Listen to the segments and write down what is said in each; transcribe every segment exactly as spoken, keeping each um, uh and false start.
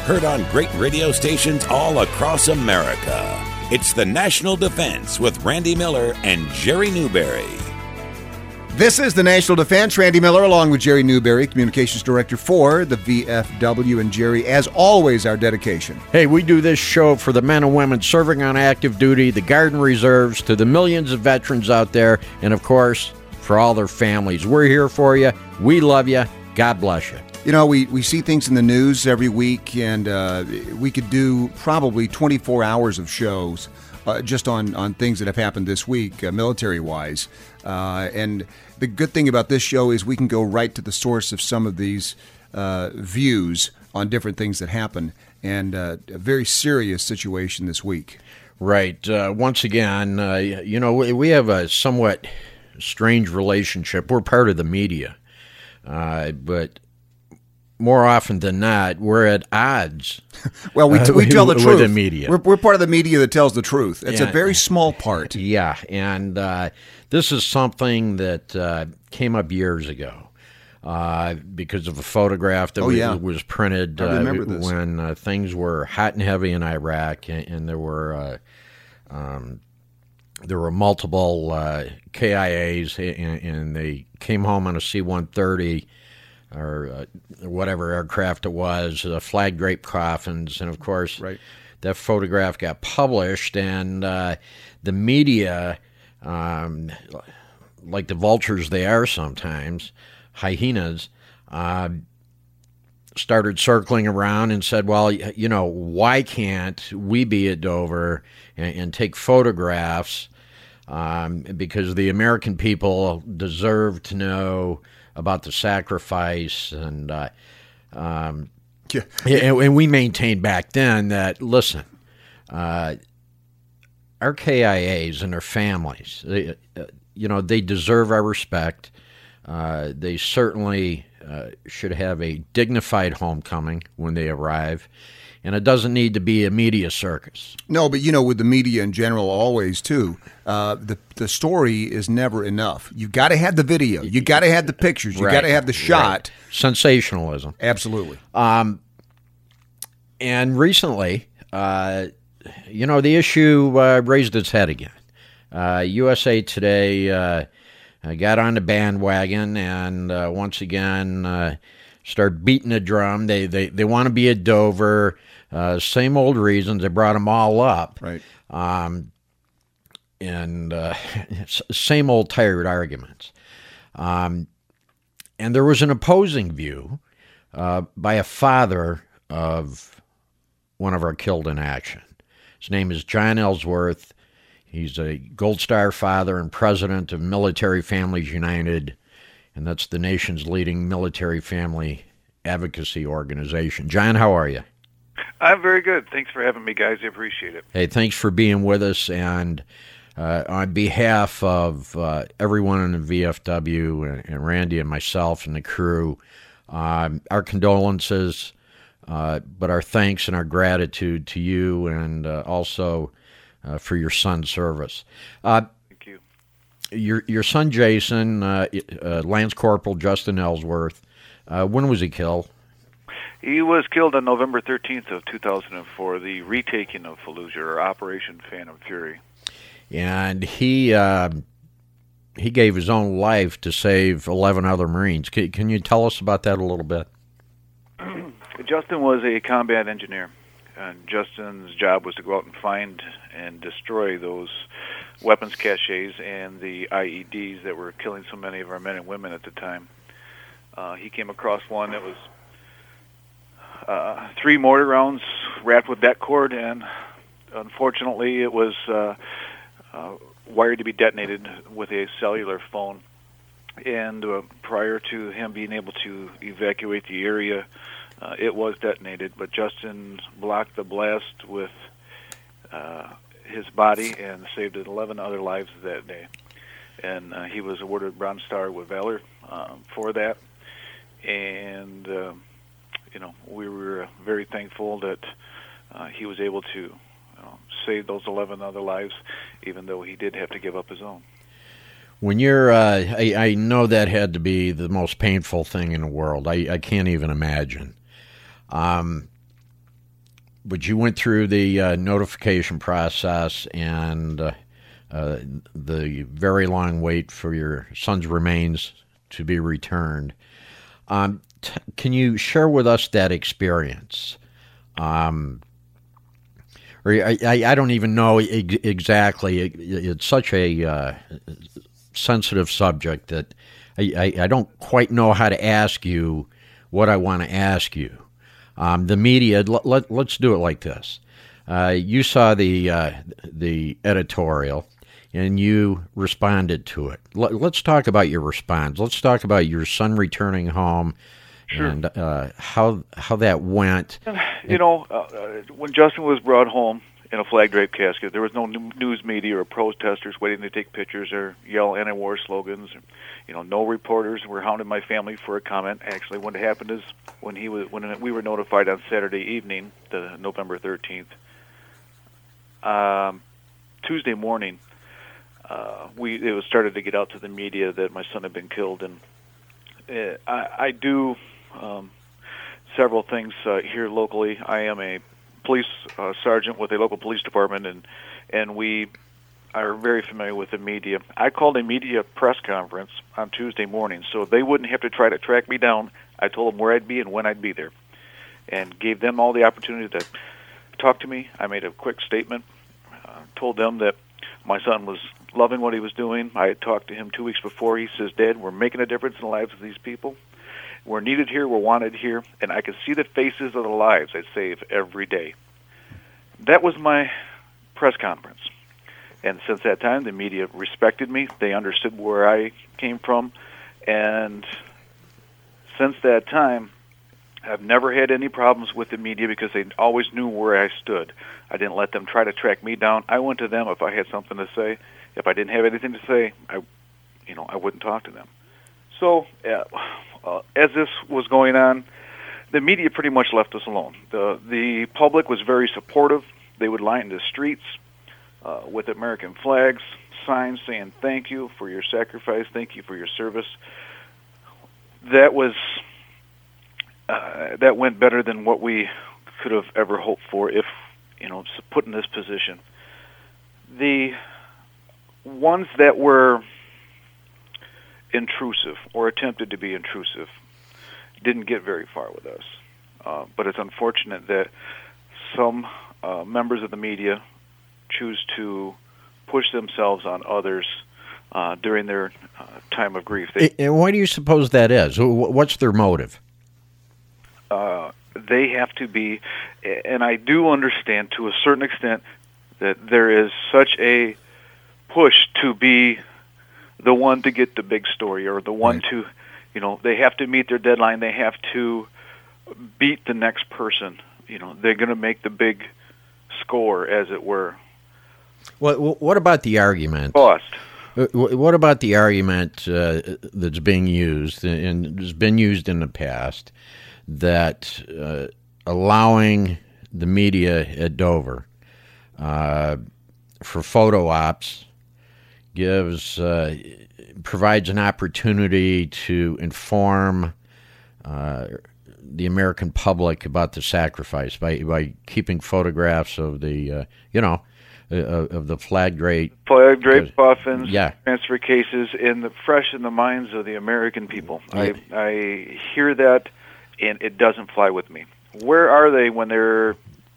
heard on great radio stations all across America. It's the National Defense with Randy Miller and Jerry Newberry. This is the National Defense. Randy Miller along with Jerry Newberry, Communications Director for the V F W. And Jerry, as always, our dedication. Hey, we do this show for the men and women serving on active duty, the Guard and Reserves, to the millions of veterans out there, and of course, for all their families. We're here for you. We love you. God bless you. You know, we, we see things in the news every week, and uh, we could do probably twenty-four hours of shows uh, just on, on things that have happened this week, uh, military-wise. Uh, and the good thing about this show is we can go right to the source of some of these uh, views on different things that happen, and uh, a very serious situation this week. Right. Uh, once again, uh, you know, we, we have a somewhat strange relationship. We're part of the media, uh, but more often than not, we're at odds. Well, we, t- we tell the with truth. The media. We're, we're part of the media that tells the truth. It's yeah. a very small part. Yeah, and uh, this is something that uh, came up years ago uh, because of a photograph that oh, was, yeah. was printed I remember uh, this. when uh, things were hot and heavy in Iraq, and, and there were uh, um, there were multiple uh, K I As, and, and they came home on a C one thirty. Or uh, whatever aircraft it was, uh, flag drape coffins, and of course, right. that photograph got published, and uh, the media, um, like the vultures they are sometimes, hyenas, uh, started circling around and said, well, you know, why can't we be at Dover and, and take photographs, um, because the American people deserve to know about the sacrifice, and uh, um, yeah. and, and we maintained back then that, listen, uh, our K I As and their families, they, uh, you know, they deserve our respect. Uh, they certainly uh, should have a dignified homecoming when they arrive. And it doesn't need to be a media circus. No, but, you know, with the media in general, always, too, uh, the the story is never enough. You've got to have the video. You've got to have the pictures. You've right. got to have the shot. Right. Sensationalism. Absolutely. Um, and recently, uh, you know, the issue uh, raised its head again. Uh, U S A Today uh, got on the bandwagon and uh, once again uh, started beating the drum. They, they, they want to be at Dover. Uh, same old reasons. They brought them all up. Right. Um, and uh, same old tired arguments. Um, and there was an opposing view uh, by a father of one of our killed in action. His name is John Ellsworth. He's a Gold Star father and president of Military Families United, and that's the nation's leading military family advocacy organization. John, how are you? I'm very good. Thanks for having me, guys. I appreciate it. Hey, thanks for being with us. And uh, on behalf of uh, everyone in the V F W and, and Randy and myself and the crew, um, our condolences, uh, but our thanks and our gratitude to you, and uh, also uh, for your son's service. Uh, Thank you. Your your son Jason, uh, uh, Lance Corporal Justin Ellsworth, uh, when was he killed? He was killed on November thirteenth of two thousand four, the retaking of Fallujah, or Operation Phantom Fury. And he uh, he gave his own life to save eleven other Marines. Can, can you tell us about that a little bit? Justin was a combat engineer, and Justin's job was to go out and find and destroy those weapons caches and the I E Ds that were killing so many of our men and women at the time. Uh, he came across one that was uh, three mortar rounds wrapped with det cord, and unfortunately it was uh, uh, wired to be detonated with a cellular phone. And uh, prior to him being able to evacuate the area, uh, it was detonated, but Justin blocked the blast with uh, his body and saved eleven other lives that day. And uh, he was awarded Bronze Star with Valor um, for that. And, uh, you know, we were very thankful that uh, he was able to you know, save those eleven other lives, even though he did have to give up his own. When you're, uh, I, I know that had to be the most painful thing in the world. I, I can't even imagine. Um, but you went through the uh, notification process and uh, uh, the very long wait for your son's remains to be returned. Um, t- can you share with us that experience? Um, or I, I, I don't even know ex- exactly. It, it's such a uh, sensitive subject that I, I, I don't quite know how to ask you what I want to ask you. Um, the media, let, let, let's do it like this. Uh, you saw the uh, the editorial, and you responded to it. Let, let's talk about your response. Let's talk about your son returning home, sure. and uh, how how that went. You know, uh, when Justin was brought home in a flag draped casket, there was no news media or protesters waiting to take pictures or yell anti-war slogans. You know, no reporters were hounding my family for a comment. Actually, what happened is when he was when we were notified on Saturday evening, the November thirteenth, um, Tuesday morning, uh, we it was started to get out to the media that my son had been killed, and uh, I, I do um, several things uh, here locally. I am a police uh, sergeant with a local police department, and and we are very familiar with the media. I called a media press conference on Tuesday morning so they wouldn't have to try to track me down. I told them where I'd be and when I'd be there, and gave them all the opportunity to talk to me. I made a quick statement, uh, told them that my son was loving what he was doing. I had talked to him two weeks before. He says, "Dad, we're making a difference in the lives of these people. We're needed here, we're wanted here," and I could see the faces of the lives I save every day. That was my press conference. And since that time, the media respected me. They understood where I came from. And since that time, I've never had any problems with the media because they always knew where I stood. I didn't let them try to track me down. I went to them if I had something to say. If I didn't have anything to say, I, you know, I wouldn't talk to them. So uh, uh, as this was going on, the media pretty much left us alone. The the public was very supportive. They would line the streets uh, with American flags, signs saying "Thank you for your sacrifice, thank you for your service." That was uh, that went better than what we could have ever hoped for if, you know, put in this position. The ones that were intrusive or attempted to be intrusive didn't get very far with us. Uh, but it's unfortunate that some uh, members of the media choose to push themselves on others uh, during their uh, time of grief. They, and why do you suppose that is? What's their motive? Uh, they have to be, and I do understand to a certain extent that there is such a push to be the one to get the big story or the one right. to, you know, they have to meet their deadline. They have to beat the next person. You know, they're going to make the big score, as it were. What What about the argument? Cost. What about the argument uh, that's being used and has been used in the past that uh, allowing the media at Dover uh, for photo ops gives uh, provides an opportunity to inform uh, the American public about the sacrifice by by keeping photographs of the uh, you know uh, of the flag drape flag drape coffins, yeah. transfer cases, in the fresh in the minds of the American people. Yeah. I I hear that, and it doesn't fly with me. Where are they when they're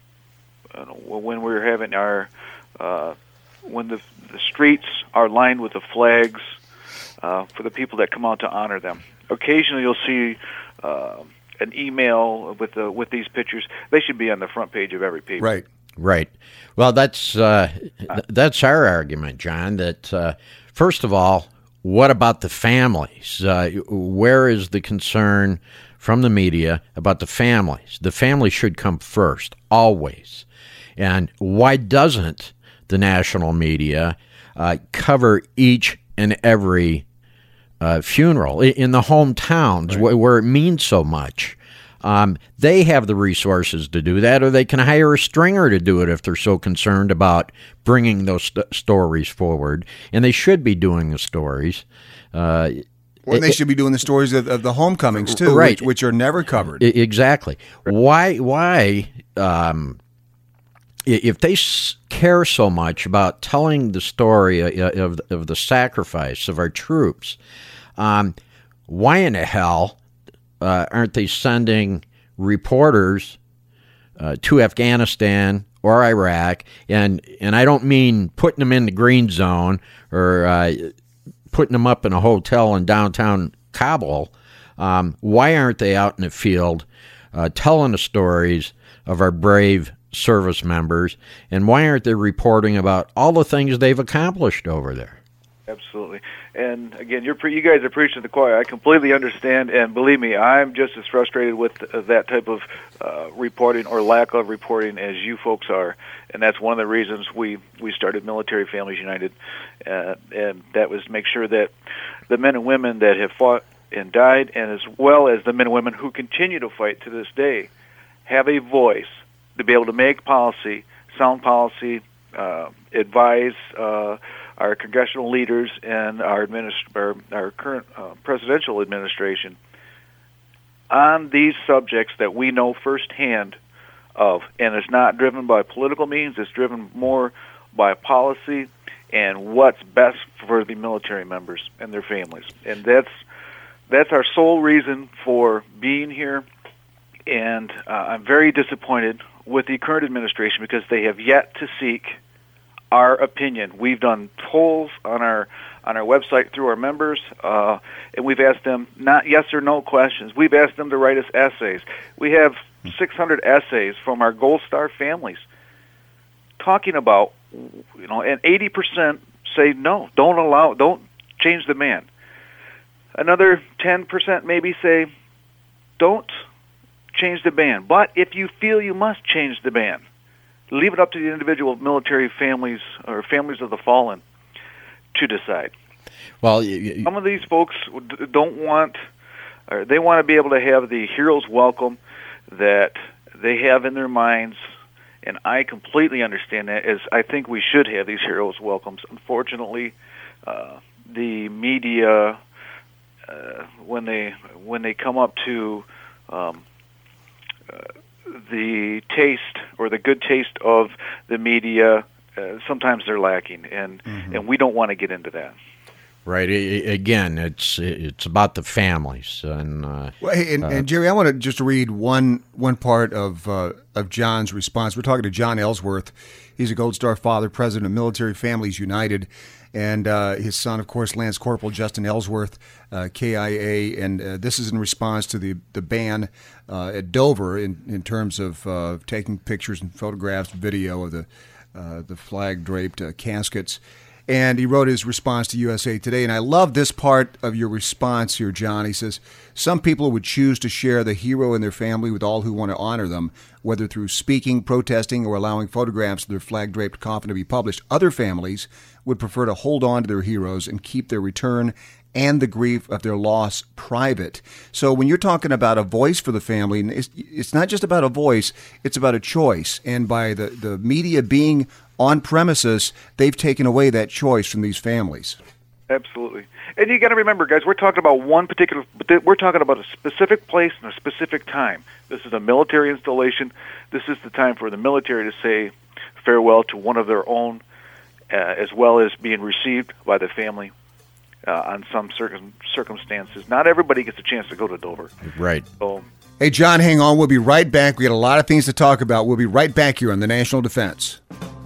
uh, when we're having our uh, when the the streets are lined with the flags uh, for the people that come out to honor them? Occasionally, you'll see uh, an email with the with these pictures. They should be on the front page of every paper. Right. Right. Well, that's uh, th- that's our argument, John. That uh, first of all, what about the families? Uh, where is the concern from the media about the families? The family should come first, always. And why doesn't the national media uh, cover each and every uh, funeral in the hometowns right. where, where it means so much? Um, they have the resources to do that, or they can hire a stringer to do it if they're so concerned about bringing those st- stories forward. And they should be doing the stories. Uh, Well, they should be doing the stories of, of the homecomings too, right. which, which are never covered. Exactly. Why? Why um, if they care so much about telling the story of, of the sacrifice of our troops, um, why in the hell uh, aren't they sending reporters uh, to Afghanistan or Iraq? And and I don't mean putting them in the green zone or uh, putting them up in a hotel in downtown Kabul. Um, why aren't they out in the field uh, telling the stories of our brave service members, and why aren't they reporting about all the things they've accomplished over there? Absolutely. And again, you're pre- you guys are preaching to the choir. I completely understand, and believe me, I'm just as frustrated with uh, that type of uh, reporting or lack of reporting as you folks are. And that's one of the reasons we, we started Military Families United, uh, and that was to make sure that the men and women that have fought and died, and as well as the men and women who continue to fight to this day, have a voice to be able to make policy, sound policy, uh, advise uh, our congressional leaders and our, administ- our, our current uh, presidential administration on these subjects that we know firsthand of. And it's not driven by political means, it's driven more by policy and what's best for the military members and their families. And that's that's our sole reason for being here. And uh, I'm very disappointed with the current administration because they have yet to seek our opinion. We've done polls on our on our website through our members, uh, and we've asked them not yes or no questions. We've asked them to write us essays. We have six hundred essays from our Gold Star families talking about, you know, and eighty percent say no, don't allow, don't change the man. Another ten percent maybe say don't change the ban. But if you feel you must change the ban, leave it up to the individual military families or families of the fallen to decide. Well, you, you, some of these folks don't want, or they want to be able to have the hero's welcome that they have in their minds, and I completely understand that, as I think we should have these heroes' welcomes. Unfortunately, uh, the media, uh, when they when they come up to um, uh, the taste or the good taste of the media, uh, sometimes they're lacking, and mm-hmm. and we don't want to get into that. Right. Again, it's it's about the families. And uh, well, hey, and, uh, and Jerry, I want to just read one one part of uh, of John's response. We're talking to John Ellsworth. He's a Gold Star father, president of Military Families United, and uh, his son, of course, Lance Corporal Justin Ellsworth, uh, K I A. And uh, this is in response to the the ban uh, at Dover in in terms of uh, taking pictures and photographs, video of the uh, the flag draped uh, caskets. And he wrote his response to U S A Today. And I love this part of your response here, John. He says, some people would choose to share the hero and their family with all who want to honor them, whether through speaking, protesting, or allowing photographs of their flag-draped coffin to be published. Other families would prefer to hold on to their heroes and keep their return and the grief of their loss private. So when you're talking about a voice for the family, it's, it's not just about a voice, it's about a choice. And by the, the media being on premises, they've taken away that choice from these families. Absolutely. And you got to remember, guys, we're talking about one particular, we're talking about a specific place and a specific time. This is a military installation. This is the time for the military to say farewell to one of their own, uh, as well as being received by the family uh, on some circum- circumstances. Not everybody gets a chance to go to Dover. Right. So, hey, John, hang on. We'll be right back. We got a lot of things to talk about. We'll be right back here on the National Defense.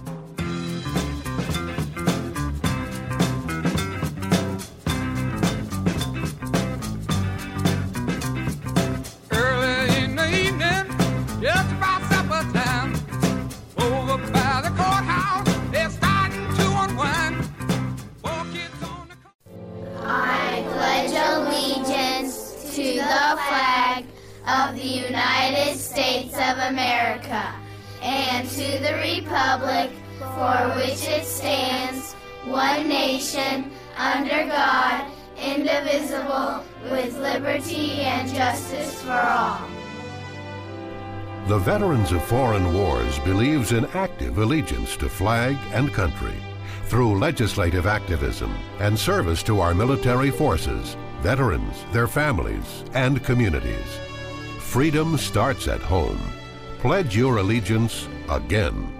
Of the United States of America, and to the republic for which it stands, one nation, under God, indivisible, with liberty and justice for all. The Veterans of Foreign Wars believes in active allegiance to flag and country through legislative activism and service to our military forces, veterans, their families, and communities. Freedom starts at home. Pledge your allegiance again.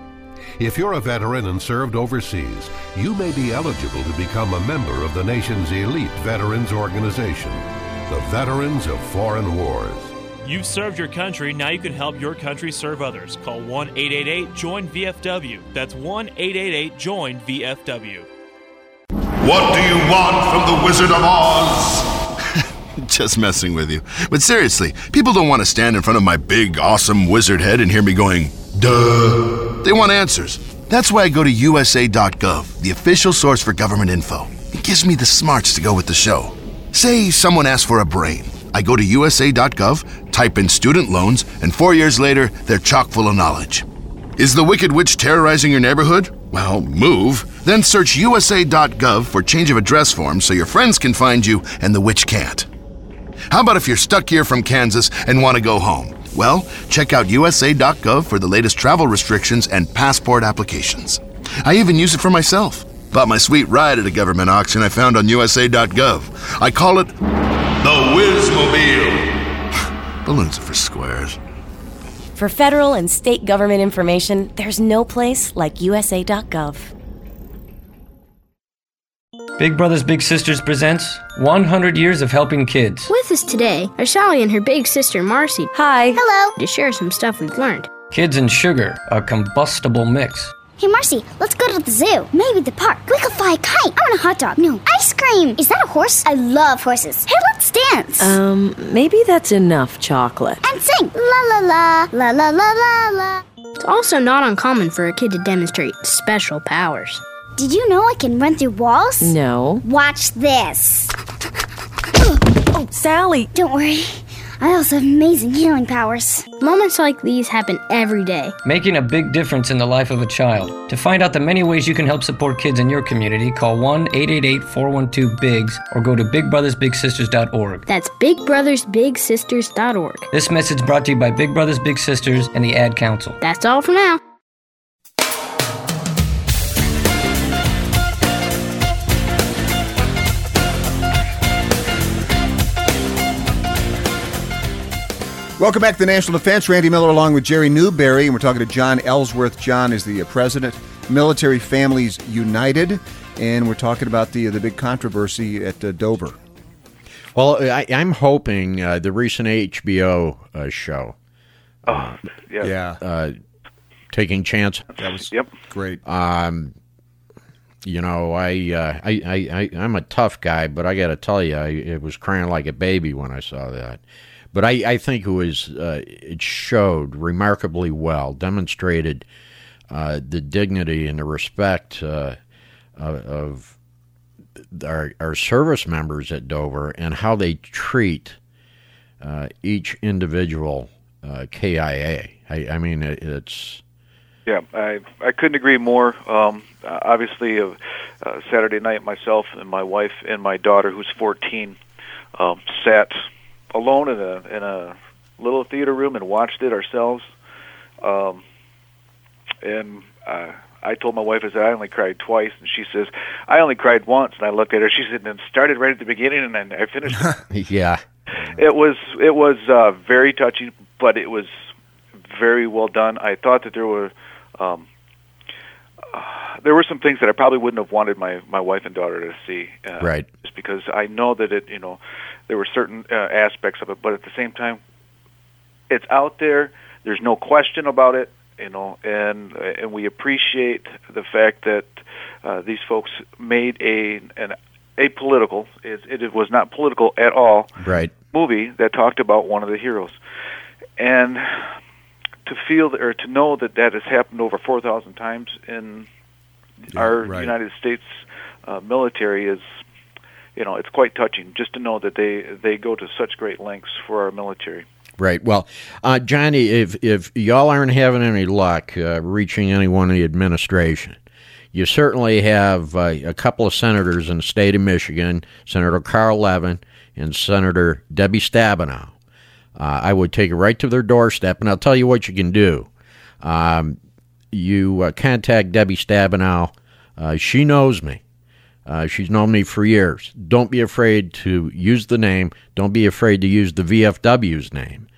If you're a veteran and served overseas, you may be eligible to become a member of the nation's elite veterans organization, the Veterans of Foreign Wars. You've served your country, now you can help your country serve others. Call one eight eight eight join V F W. That's one eight eight eight join V F W. What do you want from the Wizard of Oz? Just messing with you. But seriously, people don't want to stand in front of my big, awesome wizard head and hear me going, duh. They want answers. That's why I go to U S A dot gov, the official source for government info. It gives me the smarts to go with the show. Say someone asks for a brain. I go to U S A dot gov, type in student loans, and four years later, they're chock full of knowledge. Is the Wicked Witch terrorizing your neighborhood? Well, move. Then search U S A dot gov for change of address forms so your friends can find you and the witch can't. How about if you're stuck here from Kansas and want to go home? Well, check out U S A dot gov for the latest travel restrictions and passport applications. I even use it for myself. Bought my sweet ride at a government auction I found on U S A dot gov. I call it the Wizmobile. Balloons are for squares. For federal and state government information, there's no place like U S A dot gov. Big Brothers Big Sisters presents one hundred Years of Helping Kids. With us today are Sally and her big sister Marcy. Hi. Hello. To share some stuff we've learned. Kids and sugar, a combustible mix. Hey Marcy, let's go to the zoo. Maybe the park. We could fly a kite. I want a hot dog. No. Ice cream. Is that a horse? I love horses. Hey, let's dance. Um, maybe that's enough chocolate. And sing. La la la. La la la la la. It's also not uncommon for a kid to demonstrate special powers. Did you know I can run through walls? No. Watch this. Oh, Sally. Don't worry. I also have amazing healing powers. Moments like these happen every day, making a big difference in the life of a child. To find out the many ways you can help support kids in your community, call one eight eight eight four one two B I G S or go to big brothers big sisters dot org. That's big brothers big sisters dot org. This message brought to you by Big Brothers Big Sisters and the Ad Council. That's all for now. Welcome back to the National Defense. Randy Miller along with Jerry Newberry, and we're talking to John Ellsworth. John is the uh, president, Military Families United, and we're talking about the uh, the big controversy at uh, Dover. Well, I, I'm hoping uh, the recent H B O uh, show, Oh, yeah. Yeah, uh, Taking Chance. that was Yep. great. Um, you know, I, uh, I, I, I, I'm a tough guy, but I got to tell you, I it was crying like a baby when I saw that. But I, I think it was uh, it showed remarkably well, demonstrated uh, the dignity and the respect uh, of our, our service members at Dover and how they treat uh, each individual uh, K I A. I, I mean, it, it's... Yeah, I I couldn't agree more. Um, uh, obviously, uh, uh, Saturday night, myself and my wife and my daughter, who's fourteen, um, sat alone in a in a little theater room and watched it ourselves. Um, and uh, I told my wife, I said, I only cried twice, and she says, I only cried once. And I looked at her. She said, and started right at the beginning, and then I finished. Yeah, it was it was uh, very touching, but it was very well done. I thought that there were. Um, uh, there were some things that I probably wouldn't have wanted my, my wife and daughter to see, uh, right? Just because I know that it, you know, there were certain uh, aspects of it, but at the same time, it's out there. There's no question about it, you know, and and we appreciate the fact that uh, these folks made a an apolitical. It, it was not political at all. Right. Movie that talked about one of the heroes, and. To feel or to know that that has happened over four thousand times in Yeah, our right. United States uh, military is, you know, it's quite touching just to know that they they go to such great lengths for our military. Right. Well, uh, Johnny, if if y'all aren't having any luck uh, reaching anyone in the administration, you certainly have uh, a couple of senators in the state of Michigan, Senator Carl Levin and Senator Debbie Stabenow. Uh, I would take it right to their doorstep, and I'll tell you what you can do. Um, you uh, contact Debbie Stabenow. Uh, she knows me. Uh, she's known me for years. Don't be afraid to use the name. Don't be afraid to use the V F W's name.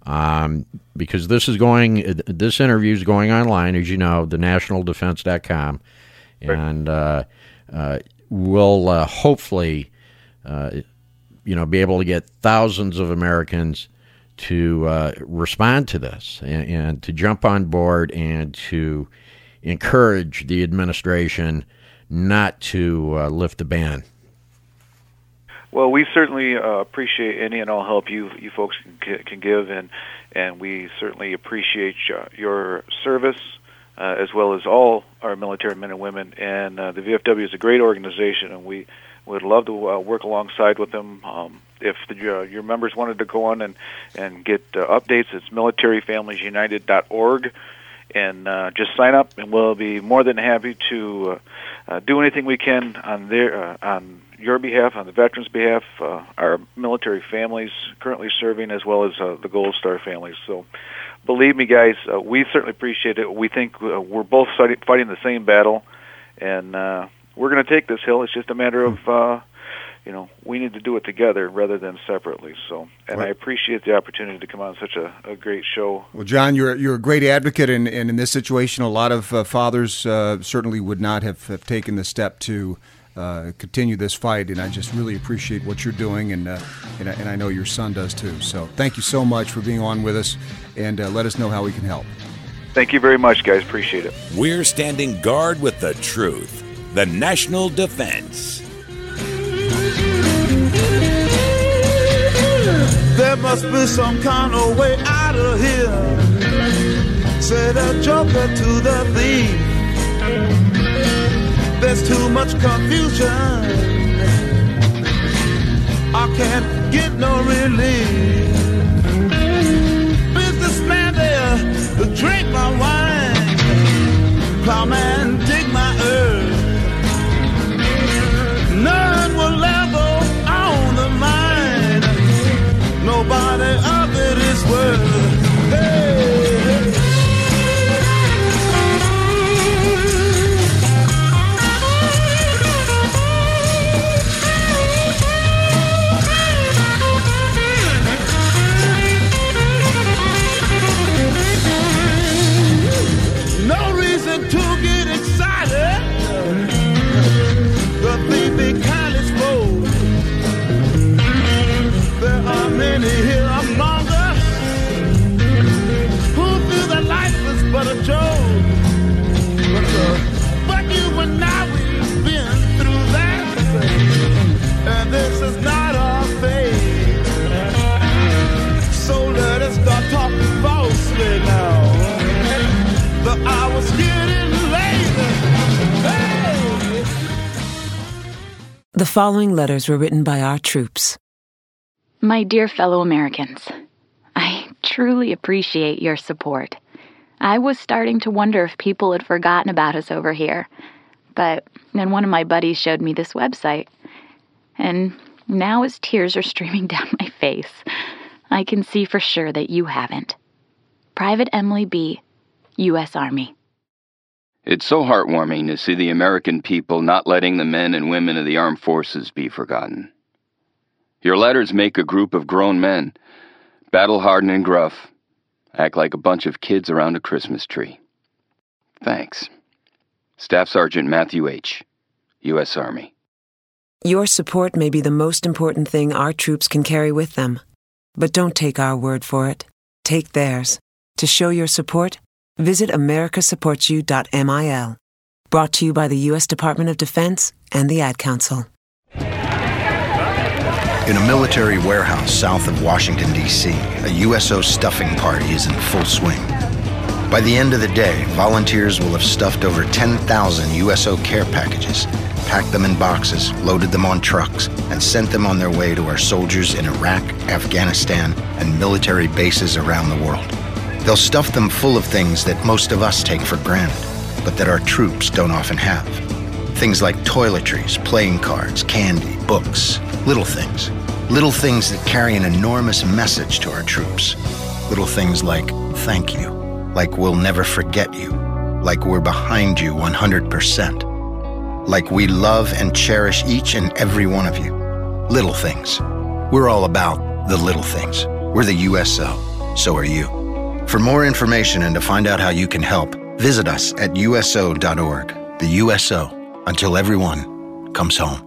Um, because this is going, this interview is going online, as you know, the national defense dot com, and uh, uh, we'll uh, hopefully, uh, you know, be able to get thousands of Americans to uh, respond to this and, and to jump on board and to encourage the administration not to uh, lift the ban. Well, we certainly uh, appreciate any and all help you you folks can, can give, and and we certainly appreciate uh, your service uh, as well as all our military men and women. And uh, the V F W is a great organization, and we would love to uh, work alongside with them. Um, if the, uh, your members wanted to go on and and get uh, updates, it's military families united dot org, and uh, just sign up, and we'll be more than happy to uh, uh, do anything we can on their uh, on. your behalf, on the veterans' behalf, uh, our military families currently serving, as well as uh, the Gold Star families. So believe me, guys, uh, we certainly appreciate it. We think uh, we're both fighting the same battle, and uh, we're going to take this hill. It's just a matter of, uh, you know, we need to do it together rather than separately. So, and Right. I appreciate the opportunity to come on such a, a great show. Well, John, you're you're a great advocate, and, and in this situation, a lot of uh, fathers uh, certainly would not have, have taken the step to Uh, continue this fight, and I just really appreciate what you're doing, and uh, and, I, and I know your son does too. So thank you so much for being on with us, and uh, let us know how we can help. Thank you very much, guys. Appreciate it. We're standing guard with the truth, the national defense. There must be some kind of way out of here, said a joker to the thief. There's too much confusion, I can't get no relief. Businessman there to drink my wine, plowman dig my earth. None will ever own the mine, nobody of it is worth. Hey. To get excited, the baby kind is full. There are many here among us who feel that life is but a joke. But, uh, but you and I, we've been through that, and this is not our fate. So let us start talking falsely now. The hour's getting late. Hey! The following letters were written by our troops. My dear fellow Americans, I truly appreciate your support. I was starting to wonder if people had forgotten about us over here, but then one of my buddies showed me this website, and now as tears are streaming down my face, I can see for sure that you haven't. Private Emily B., U S Army. It's so heartwarming to see the American people not letting the men and women of the armed forces be forgotten. Your letters make a group of grown men, battle-hardened and gruff, act like a bunch of kids around a Christmas tree. Thanks. Staff Sergeant Matthew H., U S Army. Your support may be the most important thing our troops can carry with them. But don't take our word for it. Take theirs. To show your support, visit america supports you dot mil. Brought to you by the U S Department of Defense and the Ad Council. In a military warehouse south of Washington, D C, a U S O stuffing party is in full swing. By the end of the day, volunteers will have stuffed over ten thousand U S O care packages, packed them in boxes, loaded them on trucks, and sent them on their way to our soldiers in Iraq, Afghanistan, and military bases around the world. They'll stuff them full of things that most of us take for granted, but that our troops don't often have. Things like toiletries, playing cards, candy, books, little things. Little things that carry an enormous message to our troops. Little things like thank you, like we'll never forget you, like we're behind you one hundred percent, like we love and cherish each and every one of you. Little things. We're all about the little things. We're the U S O. so are you. For more information and to find out how you can help, visit us at U S O dot org. The U S O, until everyone comes home.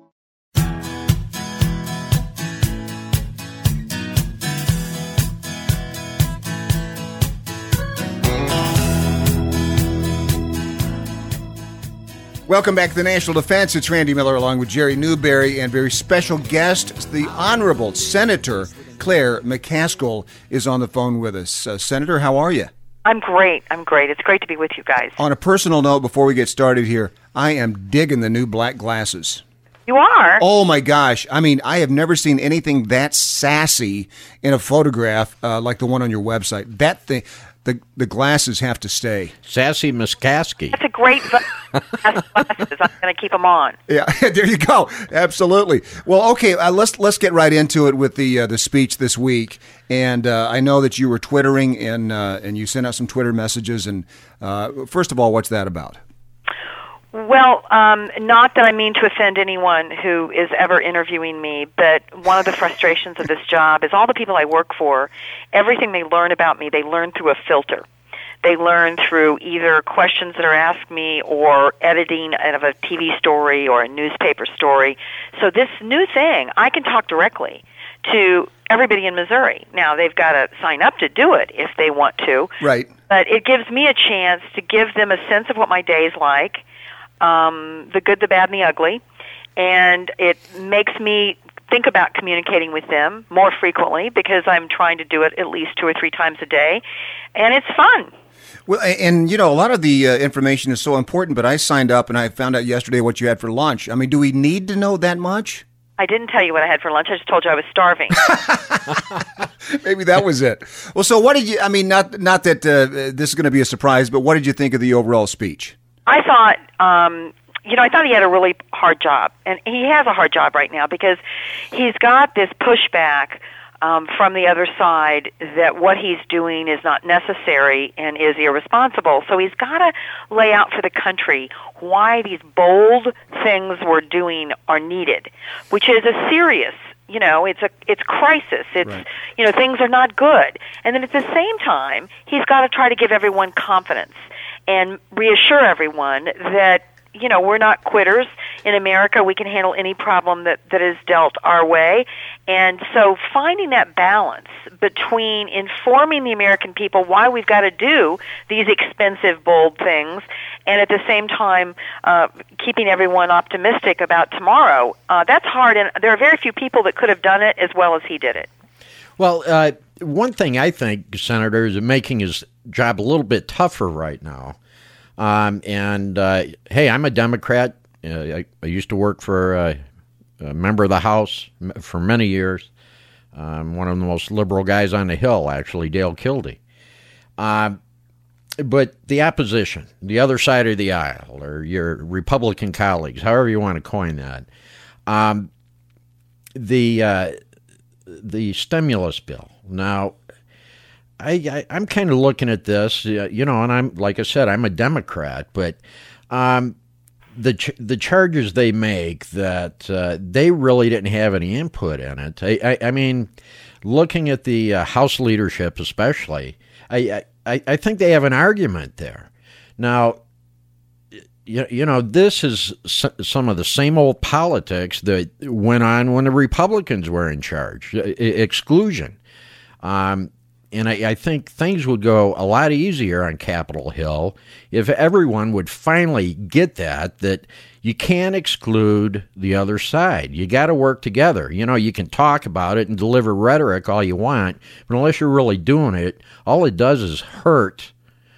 Welcome back to the National Defense. It's Randy Miller along with Jerry Newberry and very special guest, the Honorable Senator Claire McCaskill is on the phone with us. Uh, Senator, how are you? I'm great. I'm great. It's great to be with you guys. On a personal note, before we get started here, I am digging the new black glasses. You are? Oh, my gosh. I mean, I have never seen anything that sassy in a photograph uh, like the one on your website. That thing... The the glasses have to stay. Sassy McCaskill. That's a great glasses. I'm going to keep them on. Yeah, there you go. Absolutely. Well, okay, uh, let's let's get right into it with the uh, the speech this week. And uh, I know that you were twittering and uh, and you sent out some Twitter messages. And uh, first of all, what's that about? Well, um, not that I mean to offend anyone who is ever interviewing me, but one of the frustrations of this job is all the people I work for, everything they learn about me, they learn through a filter. They learn through either questions that are asked me or editing of a T V story or a newspaper story. So this new thing, I can talk directly to everybody in Missouri. Now, they've got to sign up to do it if they want to. Right. But it gives me a chance to give them a sense of what my day is like, Um, the good, the bad, and the ugly, and it makes me think about communicating with them more frequently because I'm trying to do it at least two or three times a day, and it's fun. Well, and, you know, a lot of the uh, information is so important, but I signed up and I found out yesterday what you had for lunch. I mean, do we need to know that much? I didn't tell you what I had for lunch. I just told you I was starving. Maybe that was it. Well, so what did you, I mean, not, not that uh, this is going to be a surprise, but what did you think of the overall speech? I thought, um, you know, I thought he had a really hard job, and he has a hard job right now because he's got this pushback um, from the other side that what he's doing is not necessary and is irresponsible. So he's got to lay out for the country why these bold things we're doing are needed, which is a serious, you know, it's a it's crisis. It's right. You know, things are not good, and then at the same time, he's got to try to give everyone confidence and reassure everyone that, you know, we're not quitters. In America, we can handle any problem that, that is dealt our way. And so finding that balance between informing the American people why we've got to do these expensive, bold things, and at the same time uh, keeping everyone optimistic about tomorrow, uh, that's hard. And there are very few people that could have done it as well as he did it. Well, uh, one thing I think, Senator, is making his job a little bit tougher right now. Um, and, uh, hey, I'm a Democrat. Uh, I, I used to work for uh, a member of the House for many years. I'm one of the most liberal guys on the Hill, actually, Dale Kildee. Uh, but the opposition, the other side of the aisle, or your Republican colleagues, however you want to coin that, um, the... Uh, the stimulus bill. Now, I, I, I'm kind of looking at this, uh, you know, and I'm, like I said, I'm a Democrat, but um, the ch- the charges they make that uh, they really didn't have any input in it. I, I, I mean, looking at the uh, House leadership especially, I, I, I think they have an argument there. Now, You, you know, this is some of the same old politics that went on when the Republicans were in charge, exclusion. Um, and I, I think things would go a lot easier on Capitol Hill if everyone would finally get that, that you can't exclude the other side. You got to work together. You know, you can talk about it and deliver rhetoric all you want, but unless you're really doing it, all it does is hurt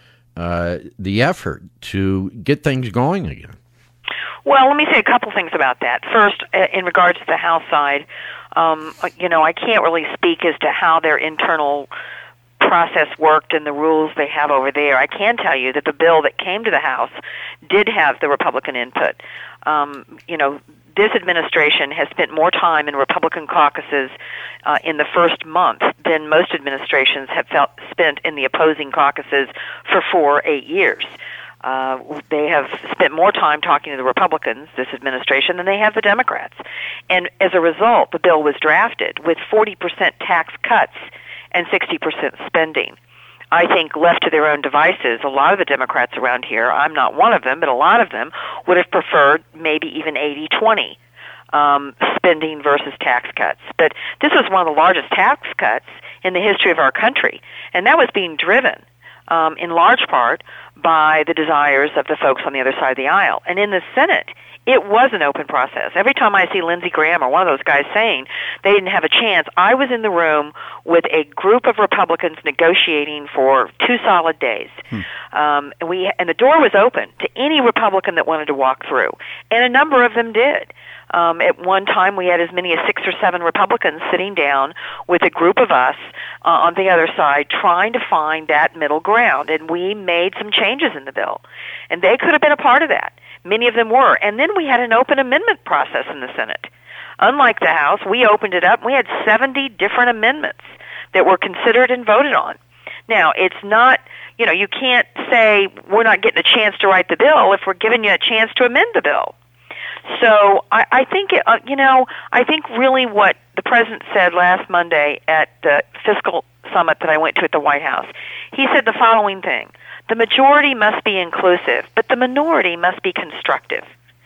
Uh, the effort to get things going again. Well, let me say a couple things about that. First, in regards to the House side, um, you know, I can't really speak as to how their internal process worked and the rules they have over there. I can tell you that the bill that came to the House did have the Republican input. Um, you know, this administration has spent more time in Republican caucuses uh, in the first month than most administrations have felt, spent in the opposing caucuses for four, eight years. Uh, they have spent more time talking to the Republicans, this administration, than they have the Democrats. And as a result, the bill was drafted with forty percent tax cuts and sixty percent spending. I think left to their own devices, a lot of the Democrats around here, I'm not one of them, but a lot of them would have preferred maybe even eighty twenty um, spending versus tax cuts. But this was one of the largest tax cuts in the history of our country, and that was being driven um, in large part by the desires of the folks on the other side of the aisle. And in the Senate, it was an open process. Every time I see Lindsey Graham or one of those guys saying they didn't have a chance, I was in the room with a group of Republicans negotiating for two solid days. Hmm. Um, and we and the door was open to any Republican that wanted to walk through, and a number of them did. Um, at one time, we had as many as six or seven Republicans sitting down with a group of us uh, on the other side trying to find that middle ground, and we made some changes in the bill. And they could have been a part of that. Many of them were. And then we had an open amendment process in the Senate. Unlike the House, we opened it up, and we had seventy different amendments that were considered and voted on. Now, it's not, you know, you can't say we're not getting a chance to write the bill if we're giving you a chance to amend the bill. So I, I think, it, uh, you know, I think really what the President said last Monday at the fiscal summit that I went to at the White House, he said the following thing: the majority must be inclusive, but the minority must be constructive.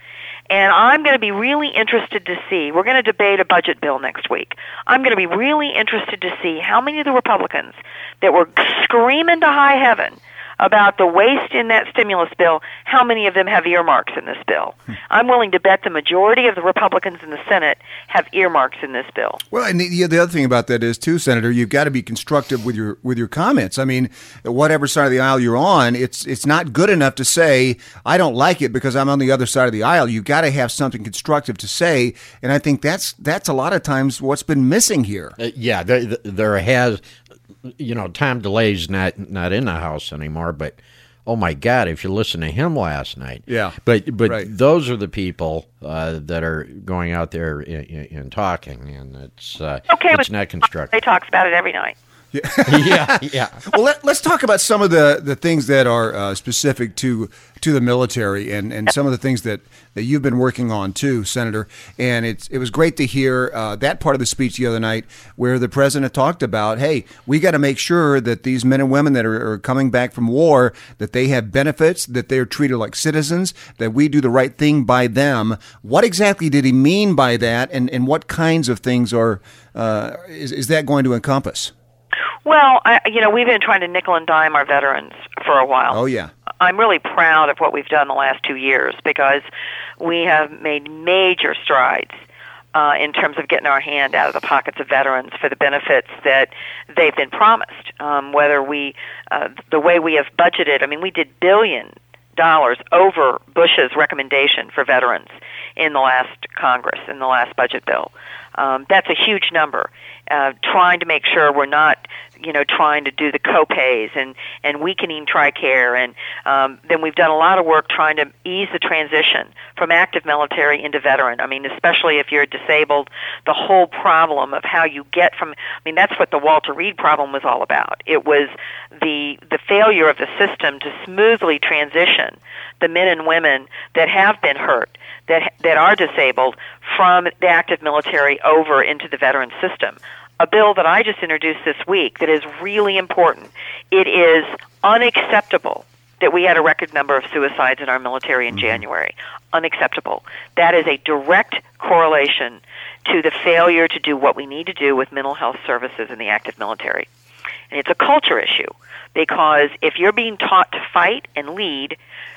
And I'm going to be really interested to see, we're going to debate a budget bill next week. I'm going to be really interested to see how many of the Republicans that were screaming to high heaven about the waste in that stimulus bill, how many of them have earmarks in this bill. Hmm. I'm willing to bet the majority of the Republicans in the Senate have earmarks in this bill. Well, and the, the other thing about that is, too, Senator, you've got to be constructive with your with your comments. I mean, whatever side of the aisle you're on, it's it's not good enough to say, I don't like it because I'm on the other side of the aisle. You've got to have something constructive to say, and I think that's that's a lot of times what's been missing here. Uh, yeah, there, there has... You know, Tom DeLay's not not in the House anymore, but oh my God, if you listen to him last night, yeah. But but right. those are the people uh, that are going out there and talking, and it's uh, okay, it's not constructive. They talks about it every night. Yeah, yeah. yeah. Well, let, let's talk about some of the, the things that are uh, specific to to the military, and, and some of the things that, that you've been working on too, Senator. And it's it was great to hear uh, that part of the speech the other night where the president talked about, hey, we got to make sure that these men and women that are, are coming back from war, that they have benefits, that they're treated like citizens, that we do the right thing by them. What exactly did he mean by that, and, and what kinds of things are uh, is, is that going to encompass? Well, I, you know, we've been trying to nickel and dime our veterans for a while. Oh, yeah. I'm really proud of what we've done the last two years because we have made major strides uh, in terms of getting our hand out of the pockets of veterans for the benefits that they've been promised. Um, whether we, uh, the way we have budgeted, I mean, we did billion dollars over Bush's recommendation for veterans in the last Congress, in the last budget bill. Um, that's a huge number. Uh, trying to make sure we're not, you know, trying to do the co-pays and, and weakening TRICARE. And um, then we've done a lot of work trying to ease the transition from active military into veteran. I mean, especially if you're disabled, the whole problem of how you get from, I mean, that's what the Walter Reed problem was all about. It was the the failure of the system to smoothly transition the men and women that have been hurt, that that are disabled, from the active military over into the veteran system. A bill that I just introduced this week that is really important. It is unacceptable that we had a record number of suicides in our military in January. Unacceptable. That is a direct correlation to the failure to do what we need to do with mental health services in the active military. And it's a culture issue because if you're being taught to fight and lead,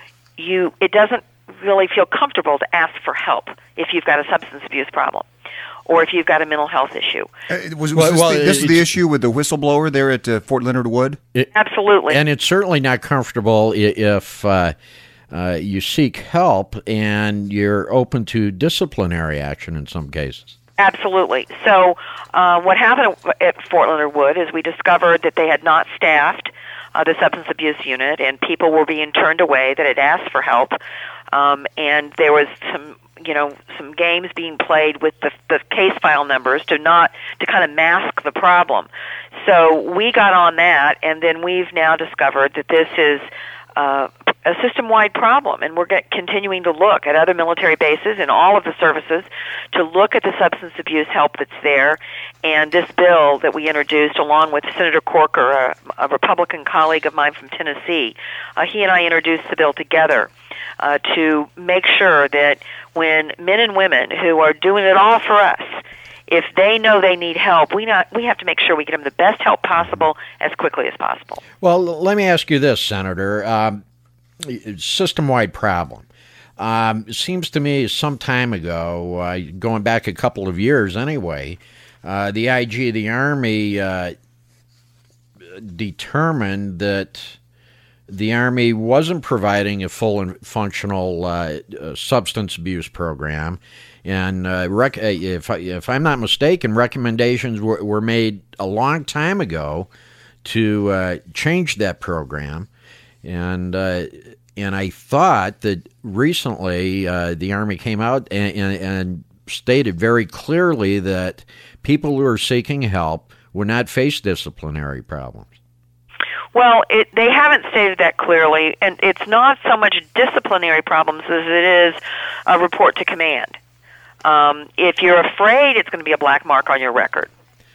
you it doesn't really feel comfortable to ask for help if you've got a substance abuse problem or if you've got a mental health issue. Uh, was, was well, this, well, the, this is the issue with the whistleblower there at uh, Fort Leonard Wood? It, Absolutely. And it's certainly not comfortable if uh, uh, you seek help and you're open to disciplinary action in some cases. Absolutely. So uh, what happened at Fort Leonard Wood is we discovered that they had not staffed uh, the substance abuse unit, and people were being turned away that had asked for help. Um, and there was some, you know, some games being played with the, the case file numbers to not to kind of mask the problem. So we got on that, and then we've now discovered that this is uh, a system-wide problem, and we're get, continuing to look at other military bases and all of the services to look at the substance abuse help that's there. And this bill that we introduced, along with Senator Corker, a, a Republican colleague of mine from Tennessee, uh, he and I introduced the bill together uh, to make sure that when men and women who are doing it all for us, if they know they need help, we not we have to make sure we get them the best help possible as quickly as possible. Well, let me ask you this, Senator. Um, system-wide problem. Um, it seems to me some time ago, uh, going back a couple of years anyway, uh, the I G of the Army uh, determined that the Army wasn't providing a full and functional uh, uh, substance abuse program. And uh, rec- if, I, if I'm not mistaken, recommendations were, were made a long time ago to uh, change that program. And uh, and I thought that recently uh, the Army came out and, and, and stated very clearly that people who are seeking help would not face disciplinary problems. Well, it, they haven't stated that clearly, and it's not so much disciplinary problems as it is a report to command. Um, if you're afraid it's going to be a black mark on your record,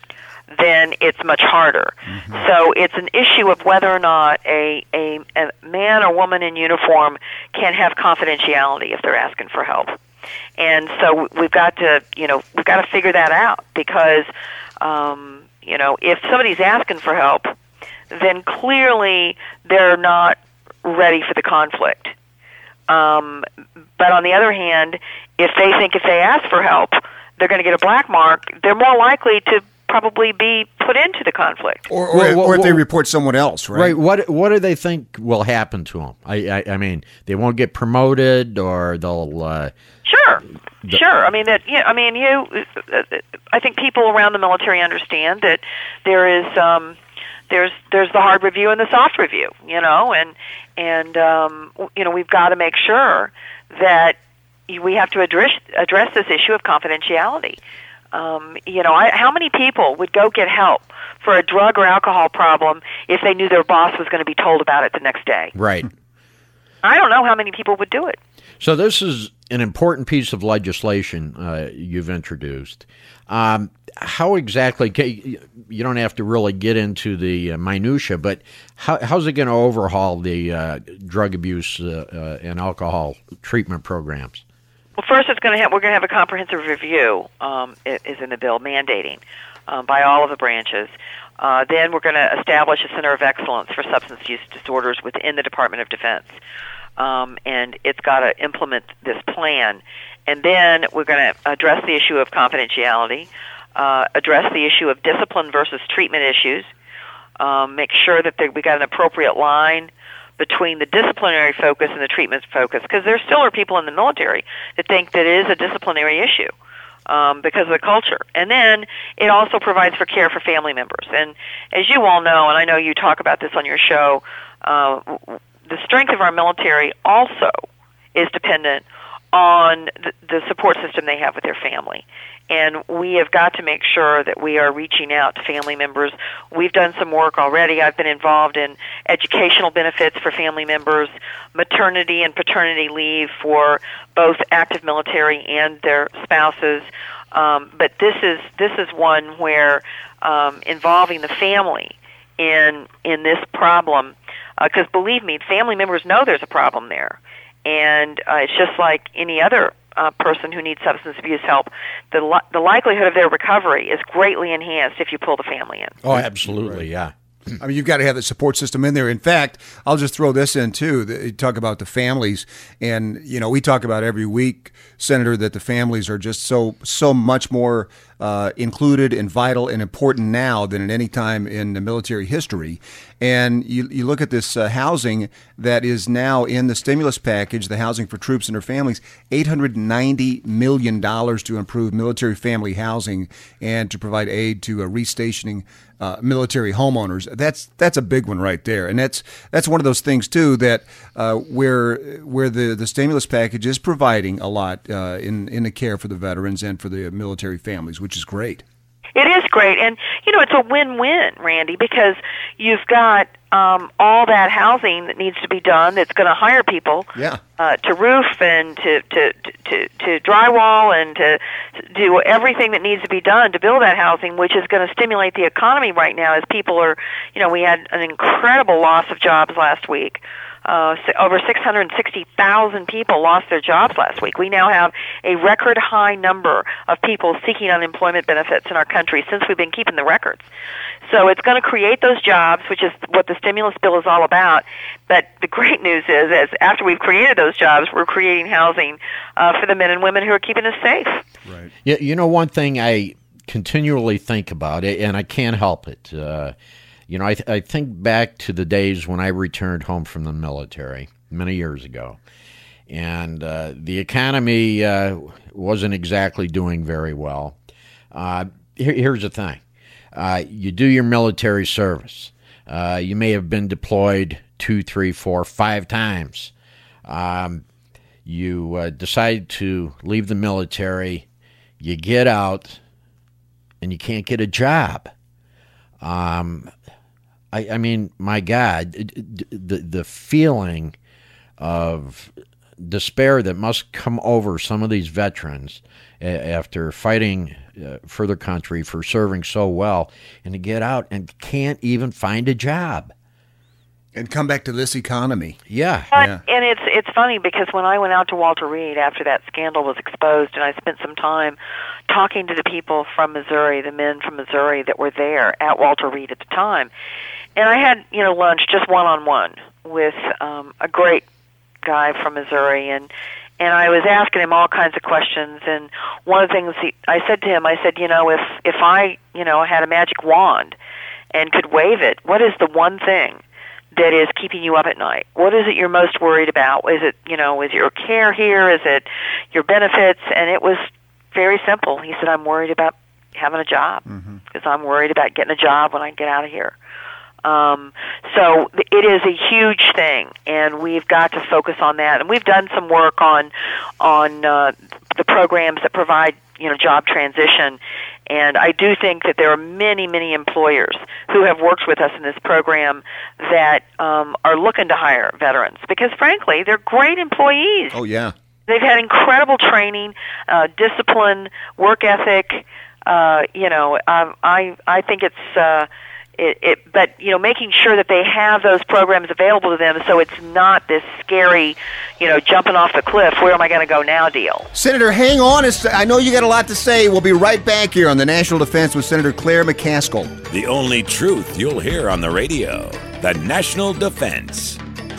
then it's much harder. Mm-hmm. So it's an issue of whether or not a, a, a man or woman in uniform can have confidentiality if they're asking for help. And so we've got to, you know, we've got to figure that out because, um, you know, if somebody's asking for help, then clearly they're not ready for the conflict. Um, but on the other hand, if they think if they ask for help, they're going to get a black mark, they're more likely to probably be put into the conflict. Or, or, well, well, or if they report someone else, right? Right. What What do they think will happen to them? I, I, I mean, they won't get promoted, or they'll. Uh, sure, the, sure. I mean that. Yeah. I mean, you. I think people around the military understand that there is. Um, There's there's the hard review and the soft review, you know, and and um, you know we've got to make sure that we have to address address this issue of confidentiality. Um, you know, I, how many people would go get help for a drug or alcohol problem if they knew their boss was going to be told about it the next day? Right. I don't know how many people would do it. So this is an important piece of legislation uh, you've introduced. Um, how exactly, you don't have to really get into the uh, minutia, but how, how's it going to overhaul the uh, drug abuse uh, uh, and alcohol treatment programs? Well, first, it's going to have we're going to have a comprehensive review. Um, is in the bill mandating um, by all of the branches. Uh, then we're going to establish a center of excellence for substance use disorders within the Department of Defense, um, and it's got to implement this plan. And then we're going to address the issue of confidentiality, uh, address the issue of discipline versus treatment issues, um, make sure that we got an appropriate line between the disciplinary focus and the treatment focus, because there still are people in the military that think that it is a disciplinary issue um, because of the culture. And then it also provides for care for family members. And as you all know, and I know you talk about this on your show, uh, the strength of our military also is dependent on the, the support system they have with their family. And we have got to make sure that we are reaching out to family members. We've done some work already. I've been involved in educational benefits for family members, maternity and paternity leave for both active military and their spouses. Um, but this is this is one where um, involving the family in in this problem, because uh, believe me, family members know there's a problem there. And uh, it's just like any other uh, person who needs substance abuse help. The li- the likelihood of their recovery is greatly enhanced if you pull the family in. Oh, absolutely, yeah. I mean, you've got to have the support system in there. In fact, I'll just throw this in, too. You talk about the families. And, you know, we talk about every week, Senator, that the families are just so so much more uh, included and vital and important now than at any time in the military history. And you, you look at this uh, housing that is now in the stimulus package, the housing for troops and their families, eight hundred ninety million dollars to improve military family housing and to provide aid to uh, restationing uh, military homeowners. That's that's a big one right there. And that's that's one of those things, too, that uh, where where the, the stimulus package is providing a lot uh, in, in the care for the veterans and for the military families, which is great. It is great, and you know it's a win-win, Randy, because you've got um, all that housing that needs to be done that's going to hire people yeah. uh, to roof and to, to, to, to drywall and to do everything that needs to be done to build that housing, which is going to stimulate the economy right now as people are, you know, we had an incredible loss of jobs last week. Uh, over six hundred sixty thousand people lost their jobs last week. We now have a record high number of people seeking unemployment benefits in our country since we've been keeping the records. So it's going to create those jobs, which is what the stimulus bill is all about. But the great news is, is after we've created those jobs, we're creating housing uh, for the men and women who are keeping us safe. Right. Yeah, you know, one thing I continually think about, it, and I can't help it, uh, you know, I, th- I think back to the days when I returned home from the military many years ago, and uh, the economy uh, wasn't exactly doing very well. Uh, here, here's the thing. Uh, you do your military service. Uh, you may have been deployed two, three, four, five times. Um, you uh, decide to leave the military. You get out, and you can't get a job. Um, I, I mean, my God, the the feeling of despair that must come over some of these veterans after fighting uh, for their country, for serving so well, and to get out and can't even find a job. And come back to this economy. Yeah. But, yeah. And it's it's funny because when I went out to Walter Reed after that scandal was exposed, and I spent some time talking to the people from Missouri, the men from Missouri that were there at Walter Reed at the time, and I had, you know, lunch just one-on-one with um, a great guy from Missouri, and and I was asking him all kinds of questions, and one of the things he, I said to him, I said, you know, if if I, you know, had a magic wand and could wave it, what is the one thing that is keeping you up at night? What is it you're most worried about? Is it, you know, is your care here? Is it your benefits? And it was very simple. He said, I'm worried about having a job because mm-hmm. I'm worried about getting a job when I get out of here. Um, so it is a huge thing, and we've got to focus on that. And we've done some work on on uh, the programs that provide, you know, job transition. And I do think that there are many, many employers who have worked with us in this program that um, are looking to hire veterans because, frankly, they're great employees. Oh, yeah. They've had incredible training, uh, discipline, work ethic. Uh, you know, um, I I think it's. Uh, It, it, but, you know, making sure that they have those programs available to them so it's not this scary, you know, jumping off the cliff, where am I going to go now deal. Senator, hang on. I know you got a lot to say. We'll be right back here on the National Defense with Senator Claire McCaskill. The only truth you'll hear on the radio, the National Defense.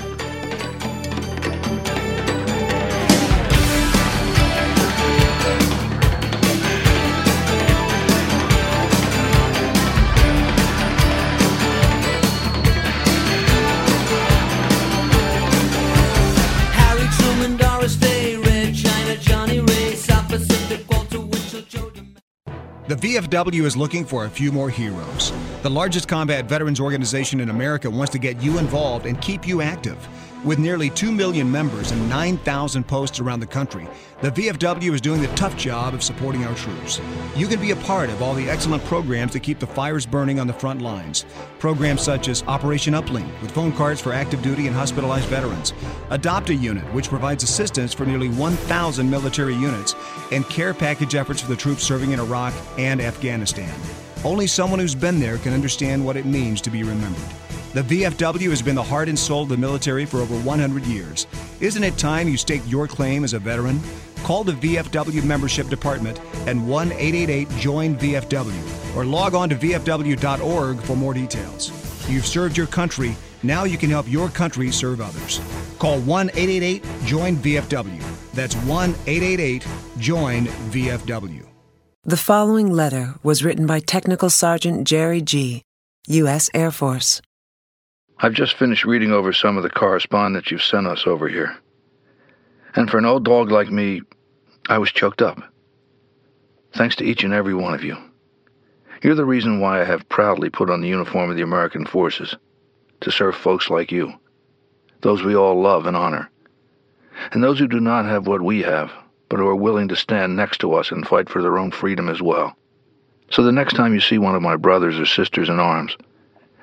The V F W is looking for a few more heroes. The largest combat veterans organization in America wants to get you involved and keep you active. With nearly two million members and nine thousand posts around the country, the V F W is doing the tough job of supporting our troops. You can be a part of all the excellent programs that keep the fires burning on the front lines. Programs such as Operation Uplink, with phone cards for active duty and hospitalized veterans, Adopt a Unit, which provides assistance for nearly one thousand military units, and care package efforts for the troops serving in Iraq and Afghanistan. Only someone who's been there can understand what it means to be remembered. The V F W has been the heart and soul of the military for over one hundred years. Isn't it time you stake your claim as a veteran? Call the V F W membership department at one eight eight eight join V F W or log on to V F W dot org for more details. You've served your country, now you can help your country serve others. Call one eight eight eight join V F W. That's one eight eight eight join V F W. The following letter was written by Technical Sergeant Jerry G., U S Air Force. I've just finished reading over some of the correspondence you've sent us over here. And for an old dog like me, I was choked up. Thanks to each and every one of you. You're the reason why I have proudly put on the uniform of the American forces, to serve folks like you, those we all love and honor, and those who do not have what we have, but who are willing to stand next to us and fight for their own freedom as well. So the next time you see one of my brothers or sisters in arms,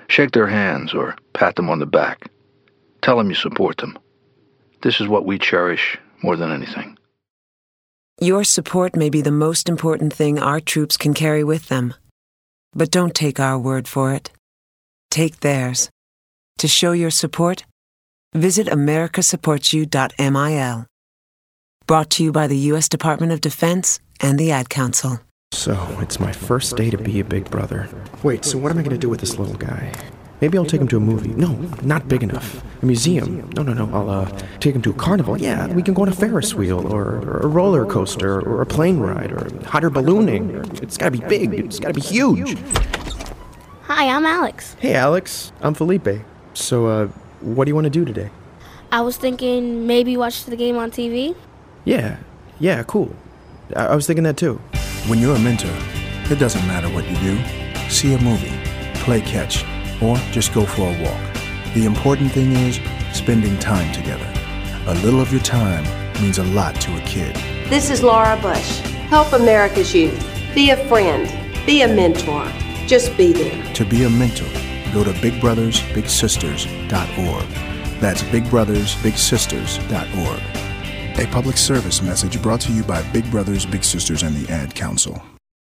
Shake their hands or pat them on the back. Tell them you support them. This is what we cherish more than anything. Your support may be the most important thing our troops can carry with them. But don't take our word for it. Take theirs. To show your support, visit america supports you dot mil. Brought to you by the U S Department of Defense and the Ad Council. So, it's my first day to be a big brother. Wait, so what am I going to do with this little guy? Maybe I'll take him to a movie. No, not big enough. A museum. No, no, no. I'll uh, take him to a carnival. Yeah, we can go on a Ferris wheel, or, or a roller coaster, or a plane ride, or hot air ballooning. It's got to be big. It's got to be huge. Hi, I'm Alex. Hey, Alex. I'm Felipe. So, uh, what do you want to do today? I was thinking maybe watch the game on T V. Yeah, yeah, cool. I, I was thinking that too. When you're a mentor, it doesn't matter what you do. See a movie, play catch, or just go for a walk. The important thing is spending time together. A little of your time means a lot to a kid. This is Laura Bush. Help America's youth. Be a friend. Be a mentor. Just be there. To be a mentor, go to big brothers big sisters dot org. That's big brothers big sisters dot org. A public service message brought to you by Big Brothers Big Sisters and the Ad Council.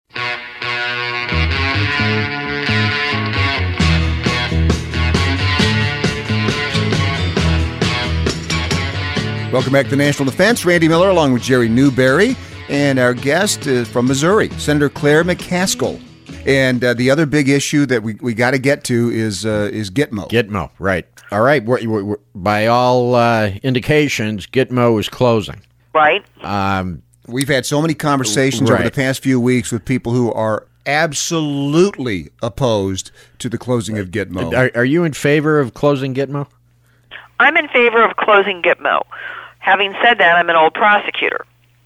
Welcome back to National Defense. Randy Miller along with Jerry Newberry. And our guest is from Missouri, Senator Claire McCaskill. And uh, the other big issue that we, we got to get to is uh, is Gitmo. Gitmo, right. All right. We're, we're, we're, by all uh, indications, Gitmo is closing. Right. Um, We've had so many conversations right. over the past few weeks with people who are absolutely opposed to the closing of Gitmo. Are, are you in favor of closing Gitmo? I'm in favor of closing Gitmo. Having said that, I'm an old prosecutor.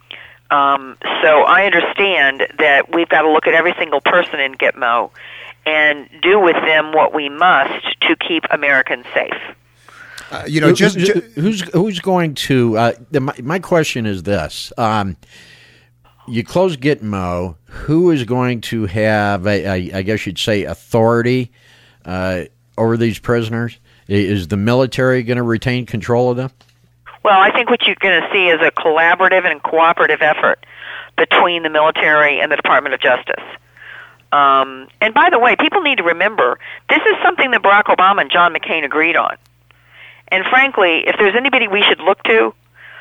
Um, so I understand that we've got to look at every single person in Gitmo and do with them what we must to keep Americans safe. Uh, you know, just, who's just who's, who's going to? Uh, the, my, my question is this: um, you close Gitmo, who is going to have, a, a, I guess you'd say, authority uh, over these prisoners? Is the military going to retain control of them? Well, I think what you're going to see is a collaborative and cooperative effort between the military and the Department of Justice. Um, and by the way, people need to remember, this is something that Barack Obama and John McCain agreed on. And frankly, if there's anybody we should look to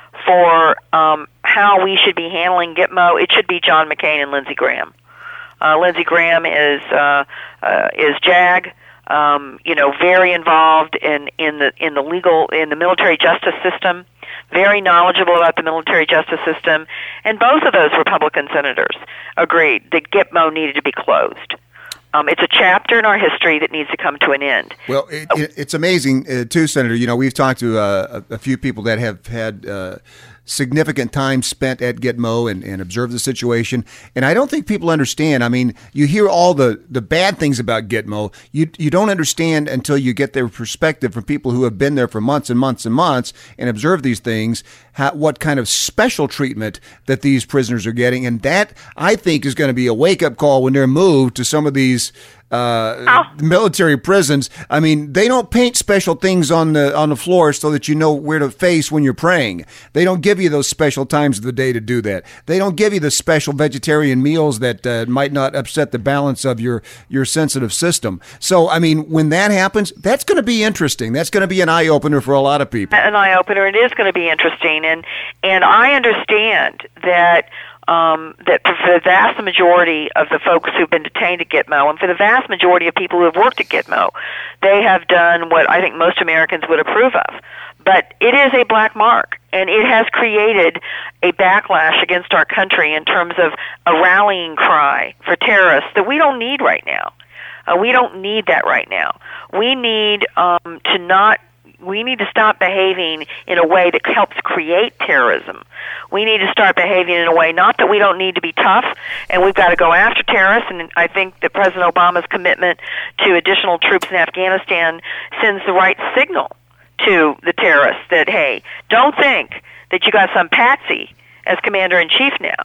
for um, how we should be handling Gitmo, it should be John McCain and Lindsey Graham. Uh, Lindsey Graham is uh, uh, is JAG. Um, you know, very involved in, in the in the legal in the military justice system, very knowledgeable about the military justice system, and both of those Republican senators agreed that Gitmo needed to be closed. Um, it's a chapter in our history that needs to come to an end. Well, it, it, it's amazing, uh, too, Senator. You know, we've talked to uh, a, a few people that have had uh, significant time spent at Gitmo and, and observed the situation, and I don't think people understand. I mean, you hear all the, the bad things about Gitmo. You you don't understand until you get their perspective from people who have been there for months and months and months and observe these things, how, what kind of special treatment that these prisoners are getting, and that, I think, is going to be a wake-up call when they're moved to some of these Uh, oh. military prisons. I mean, they don't paint special things on the on the floor so that you know where to face when you're praying. They don't give you those special times of the day to do that. They don't give you the special vegetarian meals that uh, might not upset the balance of your your sensitive system. So, I mean, when that happens, that's going to be interesting. That's going to be an eye opener for a lot of people. An eye opener. It is going to be interesting, and and I understand that. Um, that for the vast majority of the folks who've been detained at Gitmo, and for the vast majority of people who have worked at Gitmo, they have done what I think most Americans would approve of. But it is a black mark, and it has created a backlash against our country in terms of a rallying cry for terrorists that we don't need right now. Uh, we don't need that right now. We need um, to not We need to stop behaving in a way that helps create terrorism. We need to start behaving in a way, not that we don't need to be tough and we've got to go after terrorists, and I think that President Obama's commitment to additional troops in Afghanistan sends the right signal to the terrorists that, hey, don't think that you got some patsy as commander-in-chief now.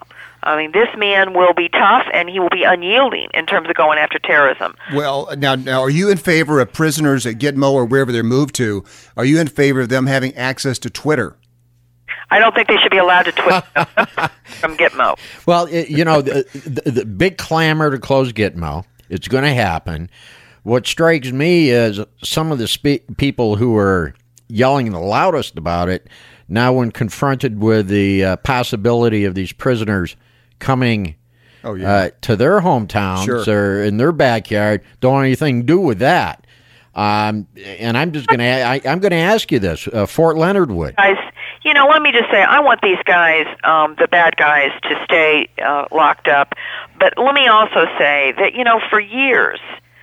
I mean, this man will be tough, and he will be unyielding in terms of going after terrorism. Well, now, now, are you in favor of prisoners at Gitmo or wherever they're moved to? Are you in favor of them having access to Twitter? I don't think they should be allowed to tweet from Gitmo. Well, it, you know, the, the, the big clamor to close Gitmo, it's going to happen. What strikes me is some of the spe- people who are yelling the loudest about it, now when confronted with the uh, possibility of these prisoners coming oh, yeah. uh, to their hometowns Sure. or in their backyard, don't want anything to do with that. Um, and I'm just going to I'm going to ask you this, uh, Fort Leonard Wood. Guys, you know, let me just say, I want these guys, um, the bad guys, to stay uh, locked up. But let me also say that, you know, for years,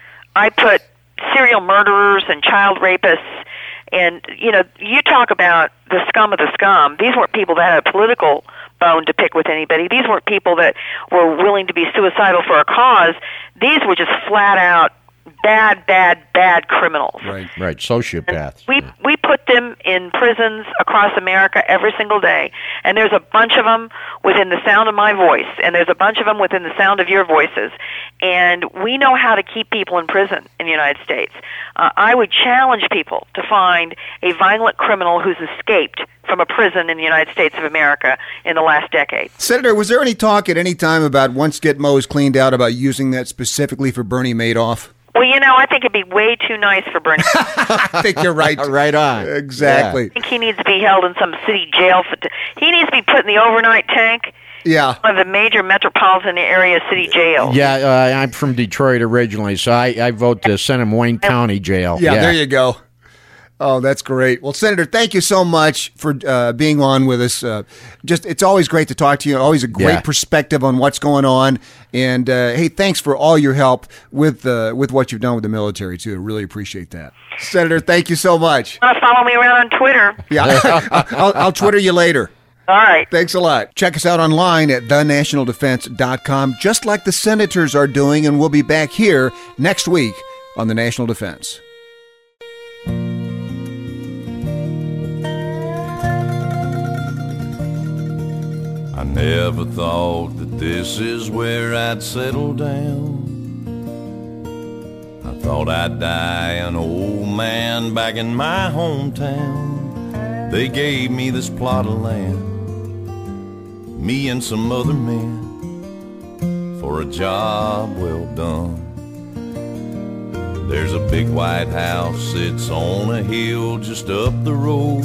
I put serial murderers and child rapists, and, you know, you talk about the scum of the scum. These weren't people that had a political bone to pick with anybody. These weren't people that were willing to be suicidal for a cause. These were just flat out bad, bad, bad criminals. Right, right, sociopaths. We we put them in prisons across America every single day, and there's a bunch of them within the sound of my voice, and there's a bunch of them within the sound of your voices, and we know how to keep people in prison in the United States. Uh, I would challenge people to find a violent criminal who's escaped from a prison in the United States of America in the last decade. Senator, was there any talk at any time about once Gitmo is cleaned out about using that specifically for Bernie Madoff? Well, you know, I think it'd be way too nice for Bernie. I think you're right. Right on. Exactly. I think he needs to be held in some city jail. For t- he needs to be put in the overnight tank. Yeah. One of the major metropolitan area city jails. Yeah, uh, I'm from Detroit originally, so I, I vote to send him Wayne County Jail. Yeah, yeah, there you go. Oh, that's great. Well, Senator, thank you so much for uh, being on with us. Uh, just, it's always great to talk to you. Always a great Yeah. perspective on what's going on. And uh, hey, thanks for all your help with uh, with what you've done with the military too. I really appreciate that, Senator. Thank you so much. Want to follow me around on Twitter? Yeah, I'll, I'll Twitter you later. All right. Thanks a lot. Check us out online at the national defense dot com, just like the senators are doing, and we'll be back here next week on the National Defense. I never thought that this is where I'd settle down. I thought I'd die an old man back in my hometown. They gave me this plot of land, me and some other men, for a job well done. There's a big white house, it's on a hill just up the road.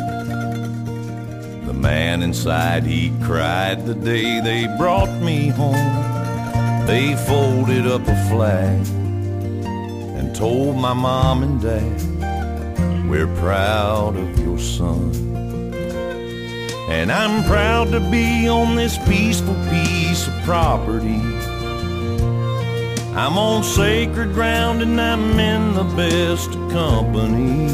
The man inside, he cried the day they brought me home. They folded up a flag and told my mom and dad, we're proud of your son. And I'm proud to be on this peaceful piece of property. I'm on sacred ground and I'm in the best of company.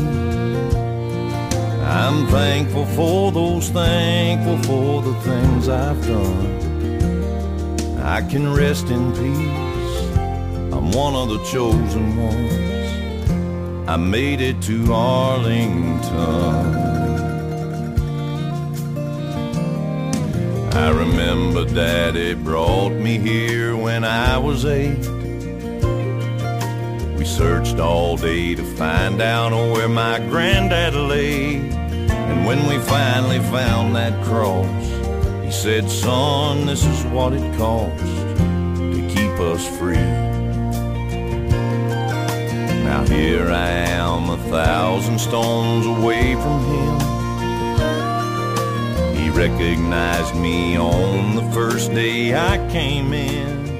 I'm thankful for those, thankful for the things I've done. I can rest in peace, I'm one of the chosen ones. I made it to Arlington. I remember Daddy brought me here when I was eight. We searched all day to find out where my granddad lay. And when we finally found that cross, he said, son, this is what it costs to keep us free. Now here I am, a thousand stones away from him. He recognized me on the first day I came in.